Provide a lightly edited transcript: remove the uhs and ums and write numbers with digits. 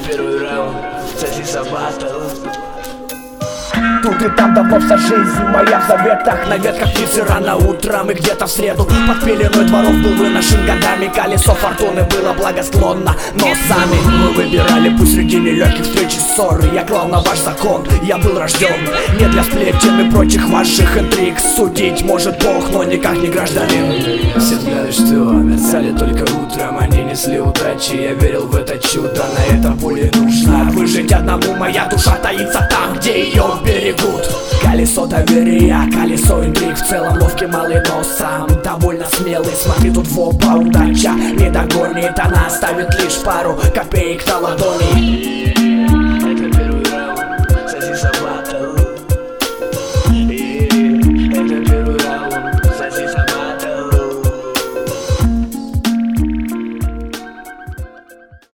Первый раунд, Сосиса Баттл. Тут и там давно вся жизнь моя в заветах. На ветках птицы рано утром и где-то в среду под пеленой дворов был выношен годами. Колесо фортуны было благосклонно, но сами мы выбирали пусть среди нелегких встреч и ссоры. Я клал на ваш закон, я был рожден не для сплетен и прочих ваших интриг. Судить может Бог, но никак не гражданин. Все взгляды, что мерцали только утром, они несли удачи. Я верил в это чудо, на этом поле нужно выжить одному, моя душа таится там, где ее берегут. Колесо доверия, колесо интриг. В целом ловкий малый, но сам довольно смелый. Смотри, тут в оба удача не догонит. Она оставит лишь пару копеек на ладони.